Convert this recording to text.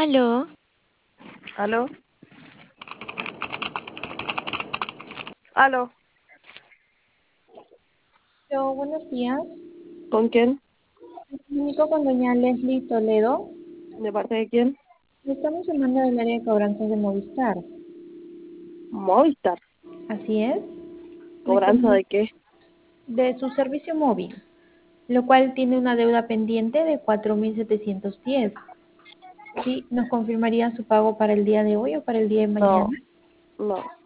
Aló, ¿Aló? ¿Aló? Hola, buenos días. ¿Con quién? Me comunico con doña Leslie Toledo. ¿De parte de quién? Estamos llamando del área de cobranzas de Movistar. Movistar. Así es. Me ¿Cobranza de comunico qué? de su servicio móvil, lo cual tiene una deuda pendiente de 4.710. ¿Sí? ¿Nos confirmaría su pago para el día de hoy o para el día de No, mañana? no.